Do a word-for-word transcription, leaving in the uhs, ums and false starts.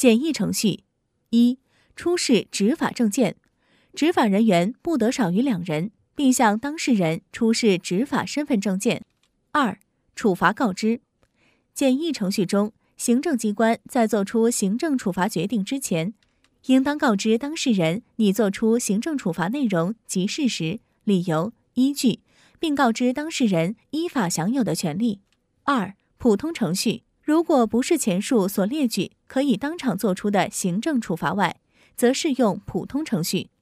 简易程序：一、出示执法证件，执法人员不得少于两人，并向当事人出示执法身份证件。二、处罚告知。简易程序中，行政机关在作出行政处罚决定之前，应当告知当事人拟作出行政处罚内容及事实、理由、依据，并告知当事人依法享有的权利。二、普通程序。如果不是前述所列举可以当场作出的行政处罚外，则适用普通程序。